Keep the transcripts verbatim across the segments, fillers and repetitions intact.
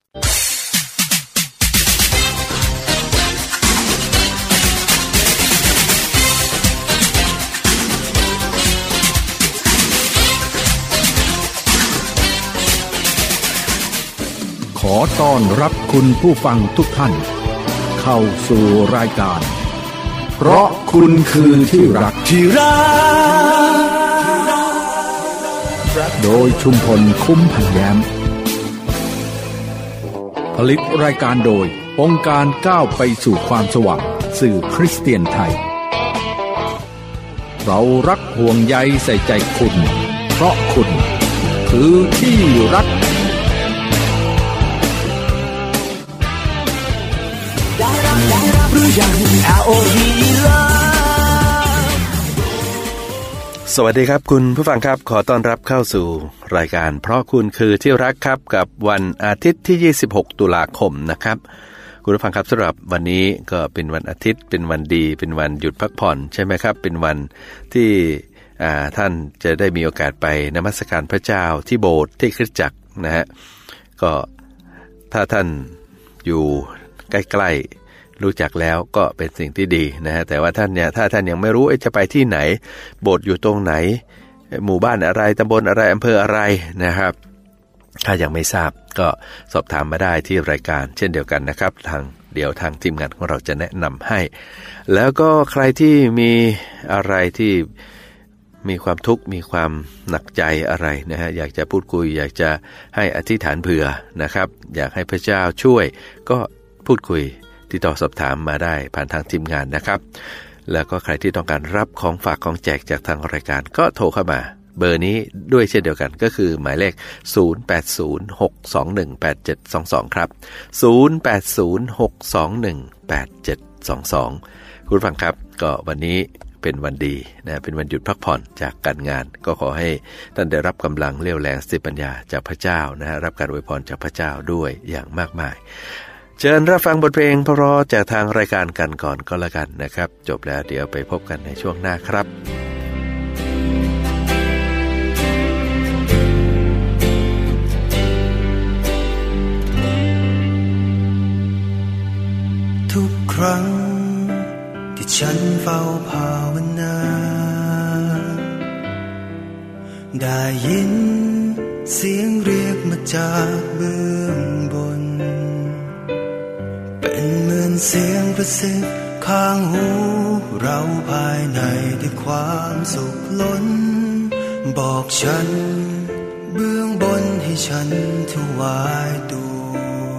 ขอต้อนรับคุณผู้ฟังทุกท่านเข้าสู่รายการเพราะคุณคือที่รักที่รักโดยชุมพลคุ้มพันแย้มผลิตรายการโดยองค์การก้าวไปสู่ความสว่างสื่อคริสเตียนไทยเรารักห่วงใยใส่ใจคุณเพราะคุณคือที่รักสวัสดีครับคุณผู้ฟังครับขอต้อนรับเข้าสู่รายการเพราะคุณคือที่รักครับกับวันอาทิตย์ที่ยี่สิบหกตุลาคมนะครับคุณผู้ฟังครับสำหรับวันนี้ก็เป็นวันอาทิตย์เป็นวันดีเป็นวันหยุดพักผ่อนใช่ไหมครับเป็นวันที่ท่านจะได้มีโอกาสไปนมัสการพระเจ้าที่โบสถ์ที่คริสตจักรนะฮะก็ถ้าท่านอยู่ใกล้ๆรู้จักแล้วก็เป็นสิ่งที่ดีนะฮะแต่ว่าท่านเนี่ยถ้าท่านยังไม่รู้จะไปที่ไหนโบสถ์อยู่ตรงไหนหมู่บ้านอะไรตำบลอะไรอำเภออะไรนะครับถ้ายังไม่ทราบก็สอบถามมาได้ที่รายการเช่นเดียวกันนะครับทางเดี๋ยวทางทีมงานของเราจะแนะนำให้แล้วก็ใครที่มีอะไรที่มีความทุกข์มีความหนักใจอะไรนะฮะอยากจะพูดคุยอยากจะให้อธิษฐานเผื่อนะครับอยากให้พระเจ้าช่วยก็พูดคุยติดต่อสอบถามมาได้ผ่านทางทีมงานนะครับแล้วก็ใครที่ต้องการรับของฝากของแจกจากทางรายการก็โทรเข้ามาเบอร์นี้ด้วยเช่นเดียวกันก็คือหมายเลขศูนย์ แปด ศูนย์ หก สอง หนึ่ง แปด เจ็ด สอง สองครับศูนย์ แปด ศูนย์ หก สอง หนึ่ง แปด เจ็ด สอง สองคุณผู้ฟังครับก็วันนี้เป็นวันดีนะเป็นวันหยุดพักผ่อนจากการงานก็ขอให้ท่านได้รับกำลังเรี่ยวแรงสติปัญญาจากพระเจ้านะฮะรับการอวยพรจากพระเจ้าด้วยอย่างมากมายเชิญรับฟังบทเพลงเพราะๆจากทางรายการกันก่อนก็แล้วกันนะครับจบแล้วเดี๋ยวไปพบกันในช่วงหน้าครับทุกครั้งที่ฉันเฝ้าภาวนาได้ยินเสียงเรียกมาจากเบื้องบนเป็นเหมือนเสียงกระซิบข้างหูเราภายในด้วยความสุขล้นบอกฉันเบื้องบนให้ฉันถวายตัว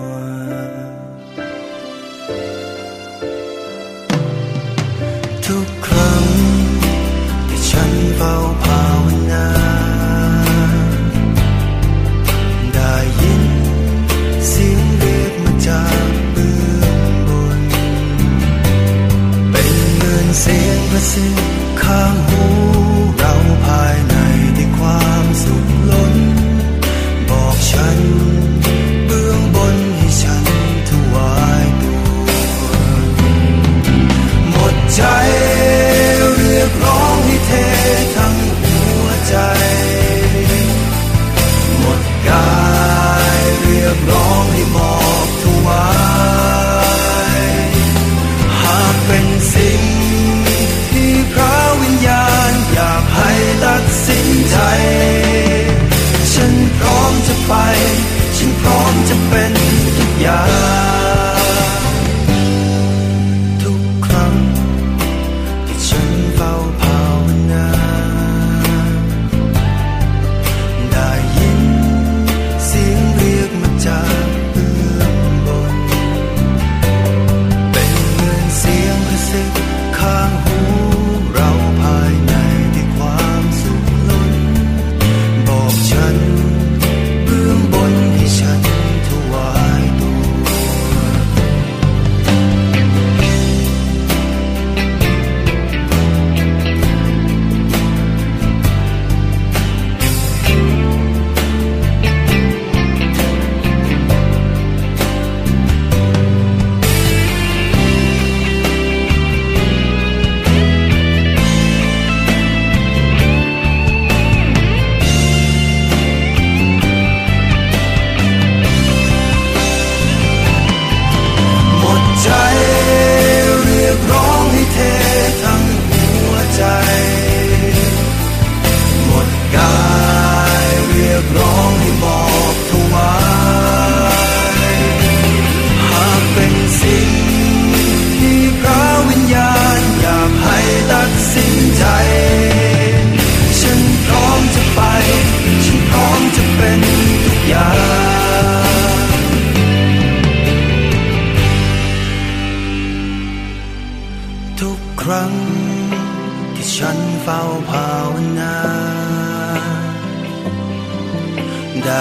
ทุกครั้งที่ฉันเฝ้าภาวนาได้ยินเสียงเรียกมาจากเบื้องบนเป็นเหมือนเสียงกระซิบข้างหูเราภายในด้วยความสุขล้นบอกฉันเบื้องบนให้ฉันถวายตัวหมดใจเรียกร้องให้เททั้งหัวใจหมดกายเรียกร้องให้มอบถวายหากเป็นสิ่งที่พระ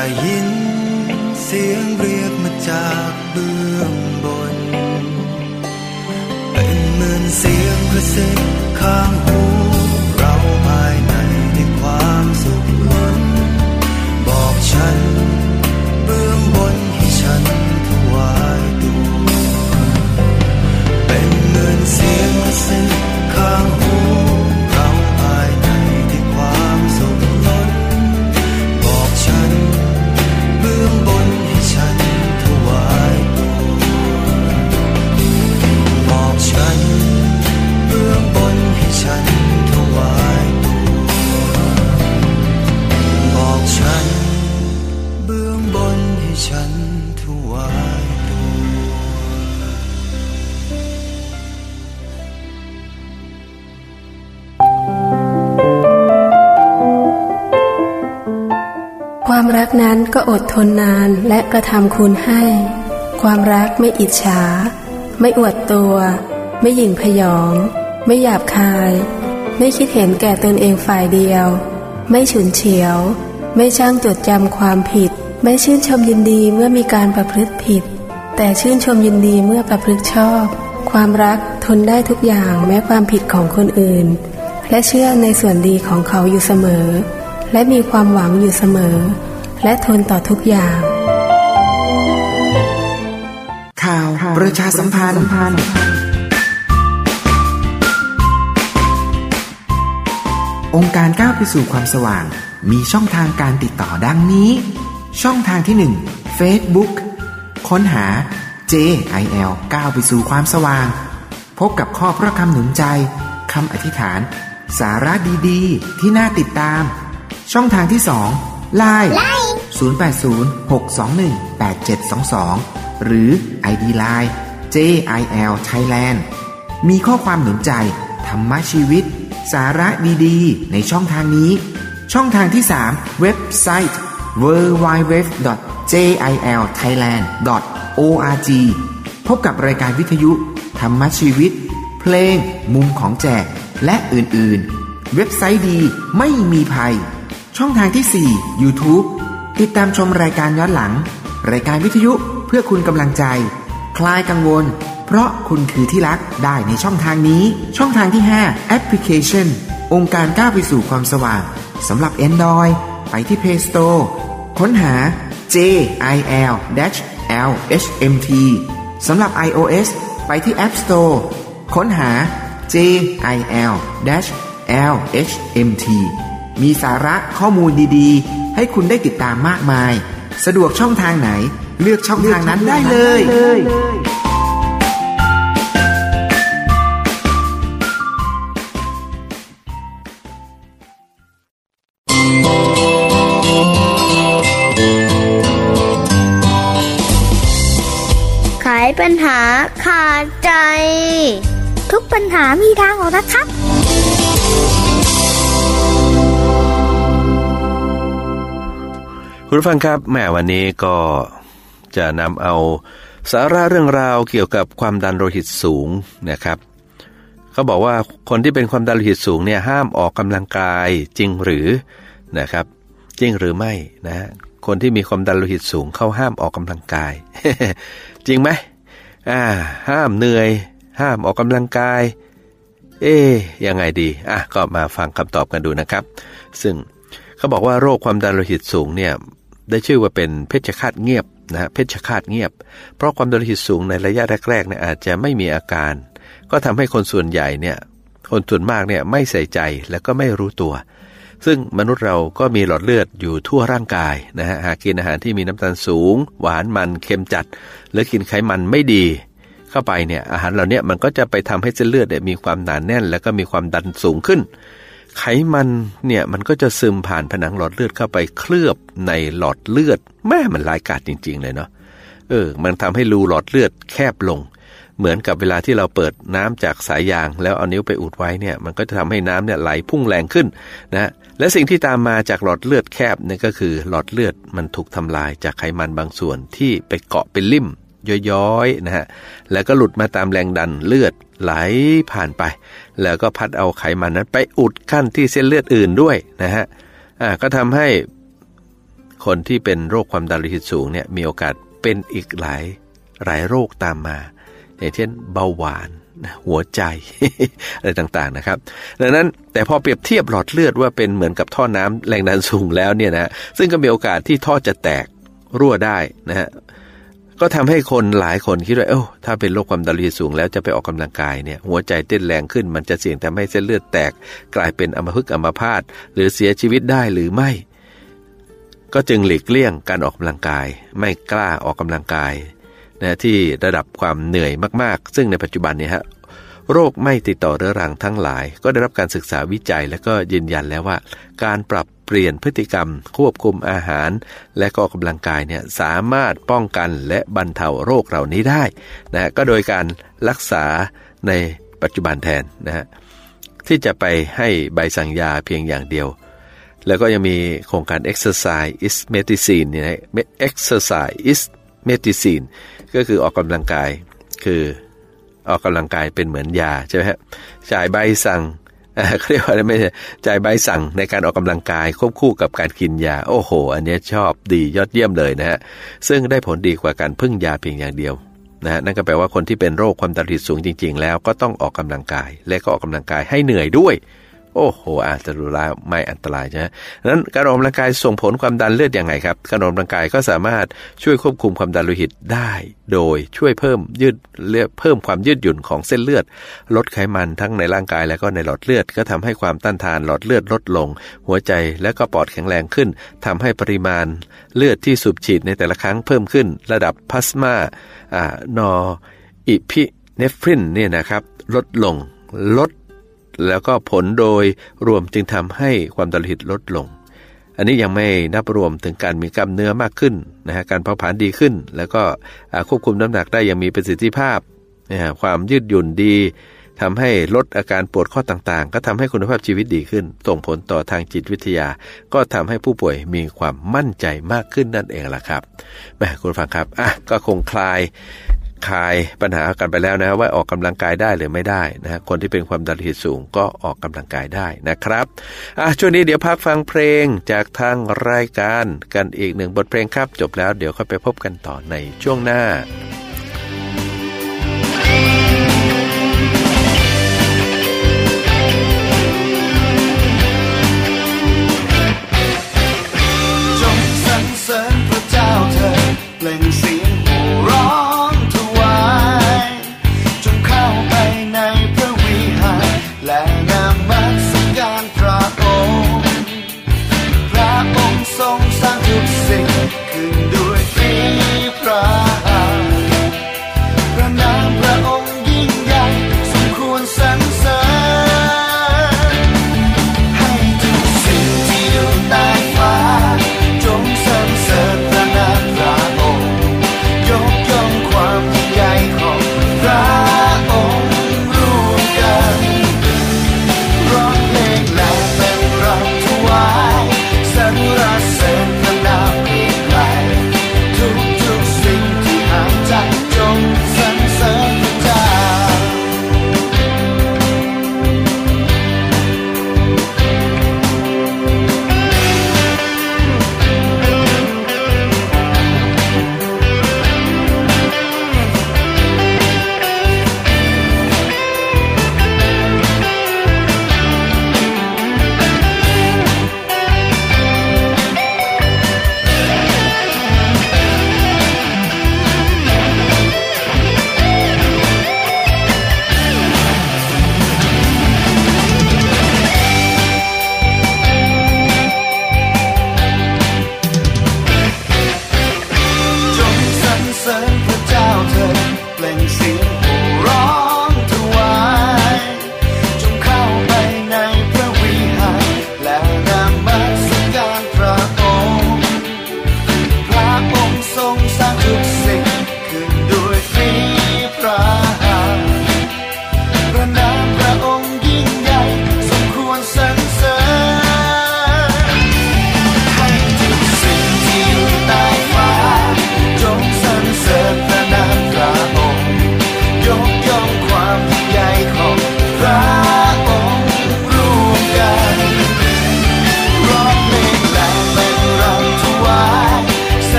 ยินเสียงเรียกมาจากเบื้องบนเป็นเหมือนเสียงกระซิบข้างหูเราภายในในความสุขล้นบอกฉันเบื้องบนให้ฉันถวายตัวเป็นเหมือนเสียงกระซิบข้างหูเราภายในในความสุขล้นบอกฉันเบื้องบนให้ฉันถวายตัวบอกฉันเบื้องบนให้ฉันถวายตัวบอกฉันเบื้องบนให้ฉันถวายตัวความรักนั้นก็อดทนนานและกระทำคุณให้ความรักไม่อิจฉาไม่อวดตัวไม่หยิ่งพยองไม่หยาบคายไม่คิดเห็นแก่ตนเองฝ่ายเดียวไม่ฉุนเฉียวไม่ช่างจดจำความผิดไม่ชื่นชมยินดีเมื่อมีการประพฤติผิดแต่ชื่นชมยินดีเมื่อประพฤติชอบความรักทนได้ทุกอย่างแม้ความผิดของคนอื่นและเชื่อในส่วนดีของเขาอยู่เสมอและมีความหวังอยู่เสมอและทนต่อทุกอย่างข่าวประชาสัมพันธ์องค์การก้าวไปสู่ความสว่างมีช่องทางการติดต่อดังนี้ช่องทางที่หนึ่ง Facebook ค้นหา เจ ไอ แอล ก้าวไปสู่ความสว่างพบกับข้อพระคำหนุนใจคำอธิษฐานสาระดีๆที่น่าติดตามช่องทางที่สอง ไลน์ ศูนย์ แปด ศูนย์ หก สอง หนึ่ง แปด เจ็ด สอง สองหรือ ไอ ดี ไลน์ เจ ไอ แอล Thailand มีข้อความหนุนใจธรรมชีวิตสาระดีๆในช่องทางนี้ช่องทางที่สามเว็บไซต์ ดับเบิลยู ดับเบิลยู ดับเบิลยู ดอท เจ ไอ แอล ไทยแลนด์ ดอท โอ อาร์ จี พบกับรายการวิทยุธรรมชีวิตเพลงมุมของแจกและอื่นๆเว็บไซต์ดีไม่มีภัยช่องทางที่สี่ YouTube ติดตามชมรายการย้อนหลังรายการวิทยุเพื่อคุณกำลังใจคลายกังวลเพราะคุณคือที่รักได้ในช่องทางนี้ช่องทางที่ห้าแอปพลิเคชันองค์การก้าวไปสู่ความสว่างสำหรับ Android ไปที่ Play Store ค้นหา เจ ไอ แอล แอล เอช เอ็ม ที สำหรับ iOS ไปที่ App Store ค้นหา เจ ไอ แอล แอล เอช เอ็ม ที มีสาระข้อมูลดีๆให้คุณได้ติดตามมากมายสะดวกช่องทางไหนเลือกช่องทางนั้นได้เลยไขปัญหาขาดใจทุกปัญหามีทางออกนะครับคุณผู้ฟังครับแหมวันนี้ก็จะนำเอาสาระเรื่องราวเกี่ยวกับความดันโลหิตสูงนะครับเขาบอกว่าคนที่เป็นความดันโลหิตสูงเนี่ยห้ามออกกำลังกายจริงหรือนะครับจริงหรือไม่นะคนที่มีความดันโลหิตสูงเขาห้ามออกกำลังกาย จริงไหมอ่าห้ามเหนื่อยห้ามออกกำลังกายเอ๊ยยังไงดีอ่ะก็มาฟังคำตอบกันดูนะครับซึ่งเขาบอกว่าโรคความดันโลหิตสูงเนี่ยได้ชื่อว่าเป็นเพชฌฆาตเงียบนะเพชฌฆาตเงียบเพราะความดันโลหิตสูงในระยะแรกๆเนี่ยอาจจะไม่มีอาการก็ทำให้คนส่วนใหญ่เนี่ยคนส่วนมากเนี่ยไม่ใส่ใจแล้วก็ไม่รู้ตัวซึ่งมนุษย์เราก็มีหลอดเลือดอยู่ทั่วร่างกายนะฮะหากกินอาหารที่มีน้ำตาลสูงหวานมันเค็มจัดหรือกินไขมันไม่ดีเข้าไปเนี่ยอาหารเหล่านี้มันก็จะไปทำให้เส้นเลือดเนี่ยมีความหนาแน่นแล้วก็มีความดันสูงขึ้นไขมันเนี่ยมันก็จะซึมผ่านผนังหลอดเลือดเข้าไปเคลือบในหลอดเลือดแม่มันร้ายกาจจริงๆเลยเนาะเออมันทำให้รูหลอดเลือดแคบลงเหมือนกับเวลาที่เราเปิดน้ำจากสายยางแล้วเอานิ้วไปอุดไว้เนี่ยมันก็จะทำให้น้ำเนี่ยไหลพุ่งแรงขึ้นนะและสิ่งที่ตามมาจากหลอดเลือดแคบเนี่ยก็คือหลอดเลือดมันถูกทำลายจากไขมันบางส่วนที่ไปเกาะเป็นลิ่มย้อยๆนะฮะแล้วก็หลุดมาตามแรงดันเลือดไหลผ่านไปแล้วก็พัดเอาไขมันนั้นไปอุดกั้นที่เส้นเลือดอื่นด้วยนะฮะอ่าก็ทำให้คนที่เป็นโรคความดันโลหิตสูงเนี่ยมีโอกาสเป็นอีกหลายหลายโรคตามมาอย่างเช่นเบาหวานหัวใจ อะไรต่างๆนะครับดังนั้นแต่พอเปรียบเทียบหลอดเลือดว่าเป็นเหมือนกับท่อน้ำแรงดันสูงแล้วเนี่ยนะซึ่งก็มีโอกาสที่ท่อจะแตกรั่วได้นะฮะก็ทำให้คนหลายคนคิดว่าเอ้าถ้าเป็นโรคความดันโลหิตสูงแล้วจะไปออกกำลังกายเนี่ยหัวใจเต้นแรงขึ้นมันจะเสี่ยงทำให้เส้นเลือดแตกกลายเป็นอัมพฤกษ์อัมพาตหรือเสียชีวิตได้หรือไม่ก็จึงหลีกเลี่ยงการออกกำลังกายไม่กล้าออกกำลังกายนะที่ระดับความเหนื่อยมากๆซึ่งในปัจจุบันเนี่ยฮะโรคไม่ติดต่อเรื้อรังทั้งหลายก็ได้รับการศึกษาวิจัยและก็ยืนยันแล้วว่าการปรับเปลี่ยนพฤติกรรมควบคุมอาหารและก็ออกกำลังกายเนี่ยสามารถป้องกันและบรรเทาโรคเหล่านี้ได้นะก็โดยการรักษาในปัจจุบันแทนนะฮะที่จะไปให้ใบสั่งยาเพียงอย่างเดียวแล้วก็ยังมีโครงการ Exercise is Medicine เนี่ย Exercise is Medicine ก็คือออกกำลังกายคือออกกำลังกายเป็นเหมือนยาใช่ไหมฮะจ่ายใบสั่งเขาเรียกว่าไม่ใช่จ่ายใบสั่งในการออกกำลังกายควบคู่กับการกินยาโอ้โหอันนี้ชอบดียอดเยี่ยมเลยนะฮะซึ่งได้ผลดีกว่าการพึ่งยาเพียงอย่างเดียวนะฮะนั่นก็แปลว่าคนที่เป็นโรคความดันโลหิตสูงจริงๆแล้วก็ต้องออกกำลังกายและก็ออกกำลังกายให้เหนื่อยด้วยโอ้โหอาจจะดูแลไม่อันตรายใช่ไหมดังนั้นการออกกำลังกายส่งผลความดันเลือดยังไงครับการออกกำลังกายก็สามารถช่วยควบคุมความดันโลหิตได้โดยช่วยเพิ่มยืดเลือดเพิ่มความยืดหยุ่นของเส้นเลือดลดไขมันทั้งในร่างกายและก็ในหลอดเลือดก็ทำให้ความต้านทานหลอดเลือดลดลงหัวใจและก็ปอดแข็งแรงขึ้นทำให้ปริมาณเลือดที่สูบฉีดในแต่ละครั้งเพิ่มขึ้นระดับพลาสมาอ่านอร์อิพิเนฟรินเนี่ยนะครับลดลงลดแล้วก็ผลโดยรวมจึงทำให้ความดันโลหิตลดลงอันนี้ยังไม่นับรวมถึงการมีกล้ามเนื้อมากขึ้นนะฮะการเผาผลาญดีขึ้นแล้วก็ควบคุมน้ำหนักได้อย่างมีประสิทธิภาพนะฮะความยืดหยุ่นดีทำให้ลดอาการปวดข้อต่างๆก็ทำให้คุณภาพชีวิตดีขึ้นส่งผลต่อทางจิตวิทยาก็ทำให้ผู้ป่วยมีความมั่นใจมากขึ้นนั่นเองล่ะครับแม่คุณฟังครับอ่ะก็คงคลายคลายปัญหากันไปแล้วนะว่าออกกำลังกายได้หรือไม่ได้นะคนที่เป็นความดันโลหิตสูงก็ออกกำลังกายได้นะครับอ่ะช่วงนี้เดี๋ยวพักฟังเพลงจากทางรายการกันอีกหนึ่งบทเพลงครับจบแล้วเดี๋ยวค่อยไปพบกันต่อในช่วงหน้าจงสรรเสริญพระเจ้าเถิดเปล่งเสียงโห่ร้องถวายจงเข้าไปในพระวิหารและนมัสการพระองค์พระองค์ทรงสร้างทุกสิ่งขึ้นด้วยฝีพระหัตถ์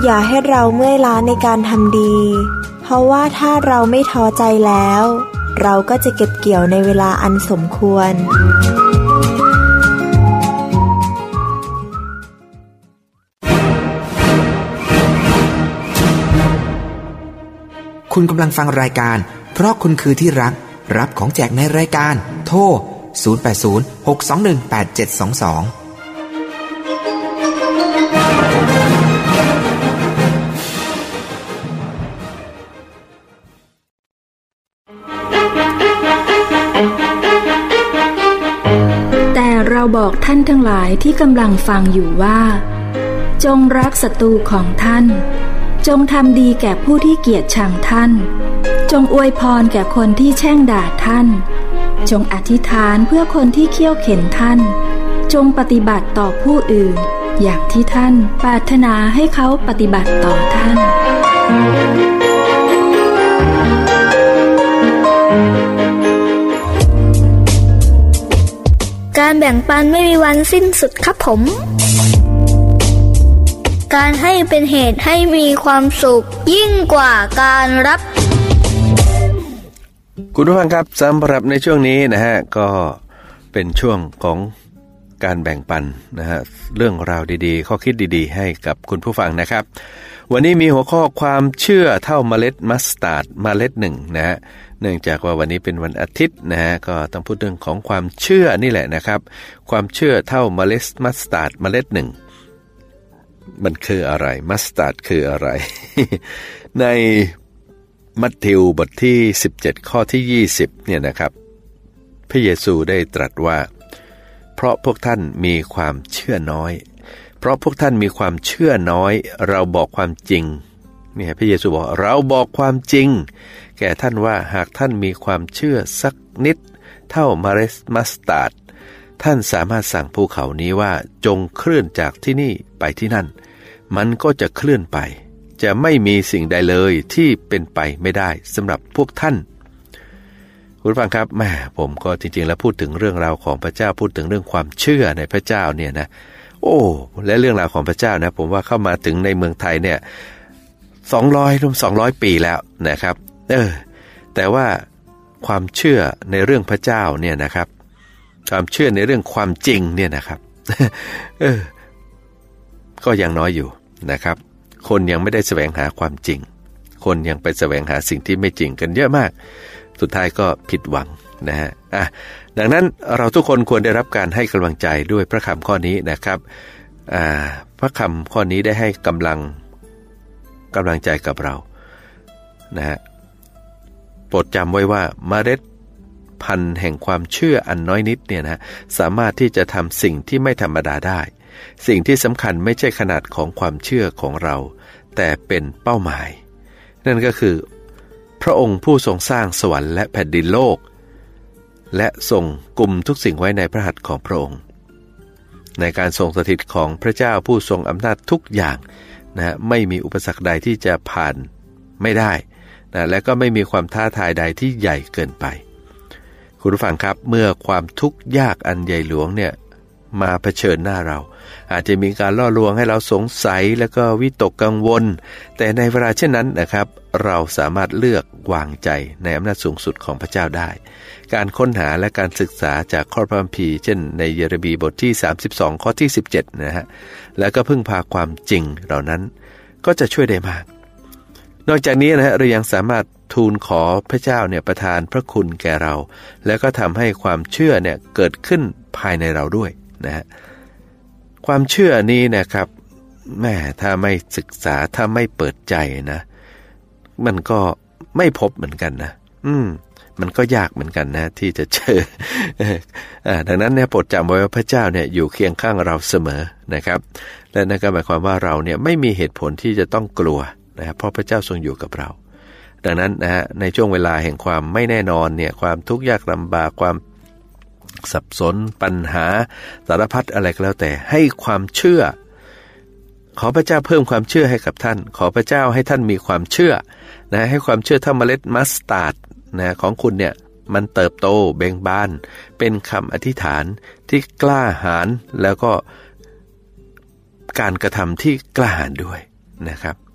อย่าให้เราเมื่อยล้าในการทำดีเพราะว่าถ้าเราไม่ท้อใจแล้วเราก็จะเก็บเกี่ยวในเวลาอันสมควรคุณกำลังฟังรายการเพราะคุณคือที่รักรับของแจกในรายการโทรศูนย์ แปด ศูนย์ หก สอง หนึ่ง แปด เจ็ด สอง สองแต่เราบอกท่านทั้งหลายที่กำลังฟังอยู่ว่าจงรักศัตรูของท่านจงทำดีแก่ผู้ที่เกลียดชังท่านจงอวยพรแก่คนที่แช่งด่าท่านจงอธิษฐานเพื่อคนที่เคี่ยวเข็นท่านจงปฏิบัติต่อผู้อื่นอย่างที่ท่านปรารถนาให้เขาปฏิบัติต่อท่านการแบ่งปันไม่มีวันสิ้นสุดครับผมการให้เป็นเหตุให้มีความสุขยิ่งกว่าการรับคุณผู้ฟังครับสำหรับในช่วงนี้นะฮะก็เป็นช่วงของการแบ่งปันนะฮะเรื่องราวดีๆข้อคิดดีๆให้กับคุณผู้ฟังนะครับวันนี้มีหัวข้อความเชื่อเท่าเมล็ดมัสตาร์ดเมล็ดหนึ่งนะฮะเนื่องจากว่าวันนี้เป็นวันอาทิตย์นะฮะก็ต้องพูดเรื่องของความเชื่อนี่แหละนะครับความเชื่อเท่าเมล็ดมัสตาร์ดเมล็ดหนึ่งมันคืออะไรมัสตาร์ดคืออะไร ในมัทธิวบทที่สิบเจ็ดข้อที่ยี่สิบเนี่ยนะครับพระเยซูได้ตรัสว่าเพราะพวกท่านมีความเชื่อน้อยเพราะพวกท่านมีความเชื่อน้อยเราบอกความจริงเนี่ยพระเยซูบอกเราบอกความจริงแก่ท่านว่าหากท่านมีความเชื่อสักนิดเท่าเมล็ดมัสตาร์ดท่านสามารถสั่งภูเขานี้ว่าจงเคลื่อนจากที่นี่ไปที่นั่นมันก็จะเคลื่อนไปจะไม่มีสิ่งใดเลยที่เป็นไปไม่ได้สำหรับพวกท่านคุณฟังครับแม่ผมก็จริงๆแล้วพูดถึงเรื่องราวของพระเจ้าพูดถึงเรื่องความเชื่อในพระเจ้าเนี่ยนะโอ้และเรื่องราวของพระเจ้านะผมว่าเข้ามาถึงในเมืองไทยเนี่ยสองร้อยรวมสองร้อยปีแล้วนะครับเออแต่ว่าความเชื่อในเรื่องพระเจ้าเนี่ยนะครับความเชื่อในเรื่องความจริงเนี่ยนะครับเออก็ยังน้อยอยู่นะครับคนยังไม่ได้แสวงหาความจริงคนยังไปแสวงหาสิ่งที่ไม่จริงกันเยอะมากสุดท้ายก็ผิดหวังนะฮะอ่ะดังนั้นเราทุกคนควรได้รับการให้กำลังใจด้วยพระคำข้อนี้นะครับอ่าพระคำข้อนี้ได้ให้กำลังกำลังใจกับเรานะฮะโปรดจำไว้ว่าเมล็ดพันธุ์แห่งความเชื่ออันน้อยนิดเนี่ยนะสามารถที่จะทำสิ่งที่ไม่ธรรมดาได้สิ่งที่สำคัญไม่ใช่ขนาดของความเชื่อของเราแต่เป็นเป้าหมายนั่นก็คือพระองค์ผู้ทรงสร้างสวรรค์และแผ่นดินโลกและทรงกุมทุกสิ่งไว้ในพระหัตถ์ของพระองค์ในการทรงสถิตของพระเจ้าผู้ทรงอำนาจทุกอย่างนะไม่มีอุปสรรคใดที่จะผ่านไม่ได้นะและก็ไม่มีความท้าทายใดที่ใหญ่เกินไปคุณผู้ฟังครับเมื่อความทุกข์ยากอันใหญ่หลวงเนี่ยมาเผชิญหน้าเราอาจจะมีการล่อลวงให้เราสงสัยแล้วก็วิตกกังวลแต่ในเวลาเช่นนั้นนะครับเราสามารถเลือกวางใจในอำนาจสูงสุดของพระเจ้าได้การค้นหาและการศึกษาจากข้อพระคัมภีร์เช่นในเยเรมีบทที่สามสิบสองข้อที่สิบเจ็ดนะฮะแล้วก็พึ่งพาความจริงเหล่านั้นก็จะช่วยได้มากนอกจากนี้นะฮะเรายังสามารถทูลขอพระเจ้าเนี่ยประทานพระคุณแก่เราแล้วก็ทำให้ความเชื่อเนี่ยเกิดขึ้นภายในเราด้วยนะฮะความเชื่อนี้นะครับแม่ถ้าไม่ศึกษาถ้าไม่เปิดใจนะมันก็ไม่พบเหมือนกันนะอืมมันก็ยากเหมือนกันนะที่จะเจออ่าดังนั้นเนี่ยโปรดจำไว้ว่าพระเจ้าเนี่ยอยู่เคียงข้างเราเสมอนะครับและนั่นก็หมายความว่าเราเนี่ยไม่มีเหตุผลที่จะต้องกลัวนะครับเพราะพระเจ้าทรงอยู่กับเราดังนั้นนะฮะในช่วงเวลาแห่งความไม่แน่นอนเนี่ยความทุกข์ยากลำบากความสับสนปัญหาสารพัดอะไรก็แล้วแต่ให้ความเชื่อขอพระเจ้าเพิ่มความเชื่อให้กับท่านขอพระเจ้าให้ท่านมีความเชื่อนะให้ความเชื่อถ้าเมล็ดมัสตาร์ดนะของคุณเนี่ยมันเติบโตเบ่งบานเป็นคำอธิษฐานที่กล้าหาญแล้วก็การกระทำที่กล้าหาญด้วยนะครับ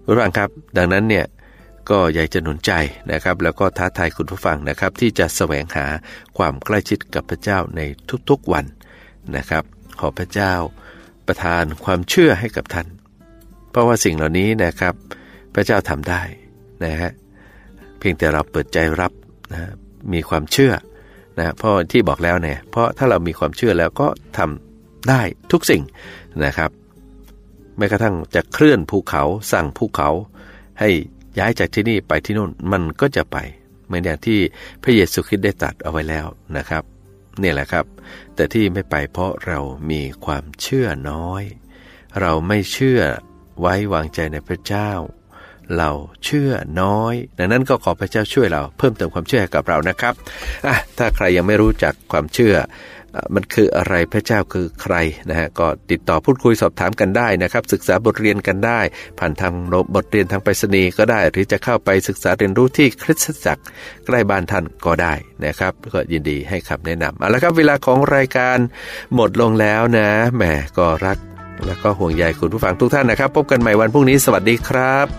คุณผู้ฟังครับดังนั้นเนี่ยก็อยากจะหนุนใจนะครับแล้วก็ท้าทายคุณผู้ฟังนะครับที่จะแสวงหาความใกล้ชิดกับพระเจ้าในทุกๆวันนะครับขอพระเจ้าประทานความเชื่อให้กับท่านเพราะว่าสิ่งเหล่านี้นะครับพระเจ้าทำได้นะฮะเพียงแต่เราเปิดใจรับนะมีความเชื่อนะเพราะที่บอกแล้วเนี่ยเพราะถ้าเรามีความเชื่อแล้วก็ทำได้ทุกสิ่งนะครับแม้กระทั่งจะเคลื่อนภูเขาสั่งภูเขาให้ย้ายจากที่นี่ไปที่โน่นมันก็จะไปเหมือนอย่างที่พระเยซูคริสต์ได้ตรัสเอาไว้แล้วนะครับนี่แหละครับแต่ที่ไม่ไปเพราะเรามีความเชื่อน้อยเราไม่เชื่อไว้วางใจในพระเจ้าเราเชื่อน้อยดังนั้นก็ขอพระเจ้าช่วยเราเพิ่มเติมความเชื่อให้กับเรานะครับอ่ะถ้าใครยังไม่รู้จักความเชื่อมันคืออะไรพระเจ้าคือใครนะฮะก็ติดต่อพูดคุยสอบถามกันได้นะครับศึกษาบทเรียนกันได้ผ่านทางบทเรียนทางไปรษณีย์ก็ได้หรือจะเข้าไปศึกษาเรียนรู้ที่คริสตจักรใกล้บ้านท่านก็ได้นะครับก็ยินดีให้คำแนะนำเอาละครับเวลาของรายการหมดลงแล้วนะแหมก็รักแล้วก็ห่วงใยคุณผู้ฟังทุกท่านนะครับพบกันใหม่วันพรุ่งนี้สวัสดีครับ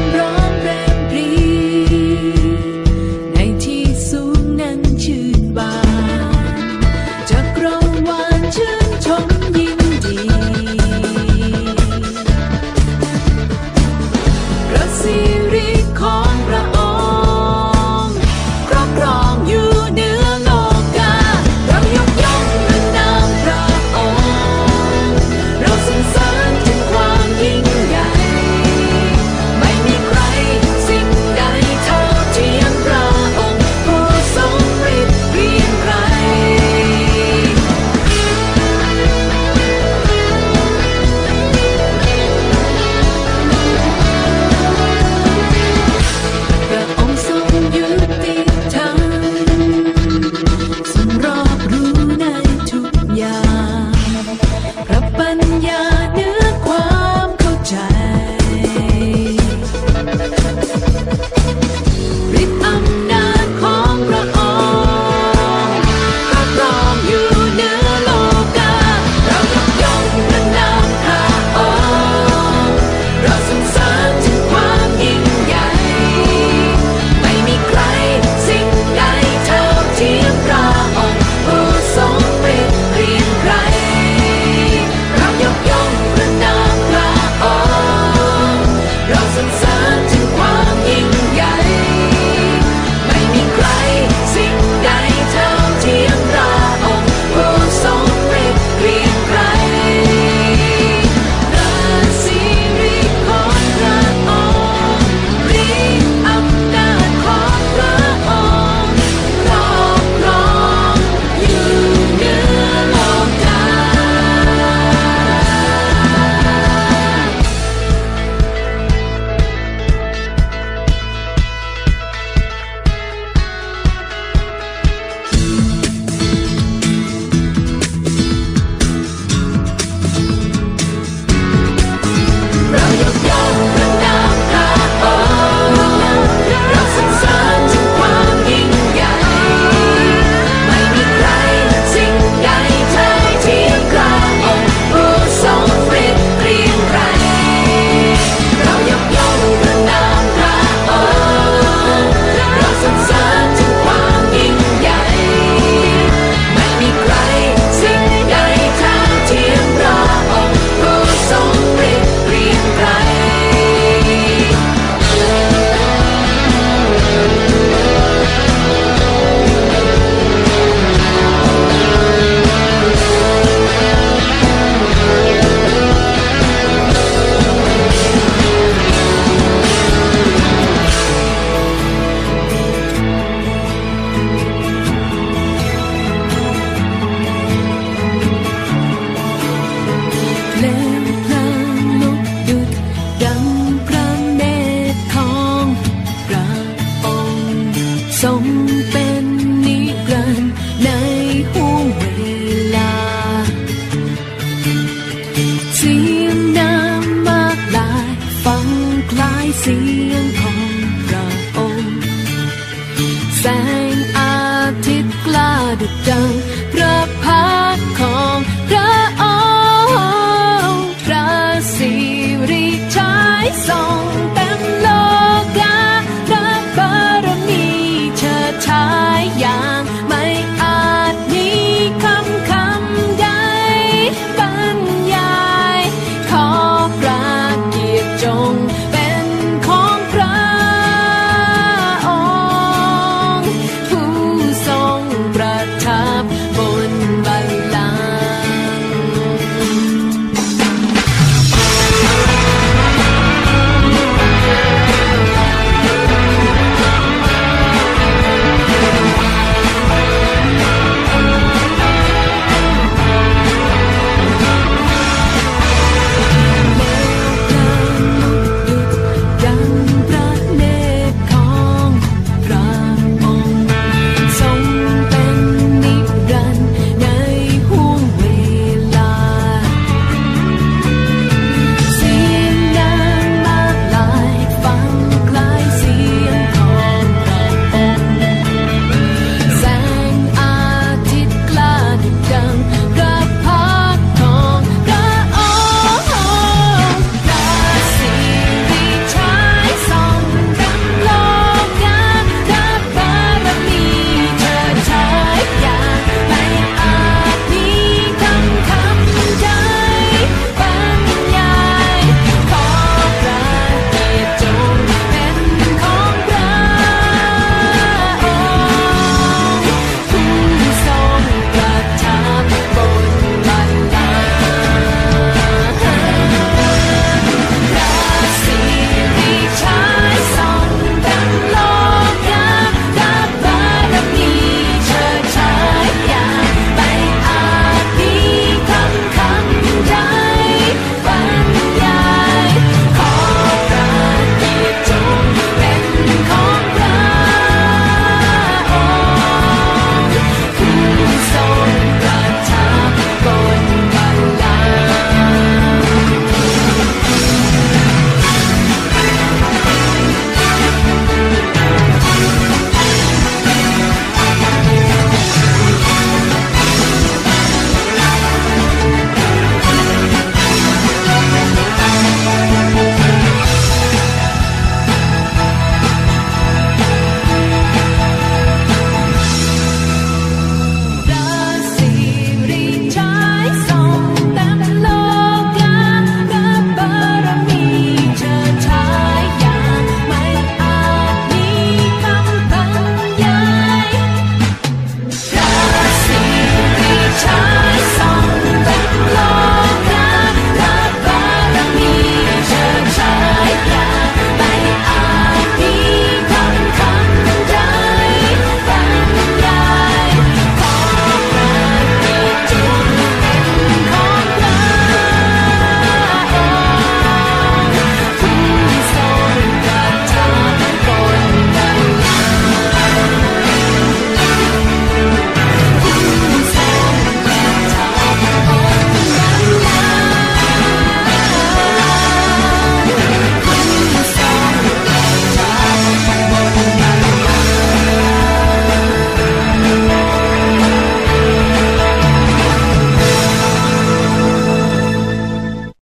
ในที่สูงนั้นชื่นบานแสง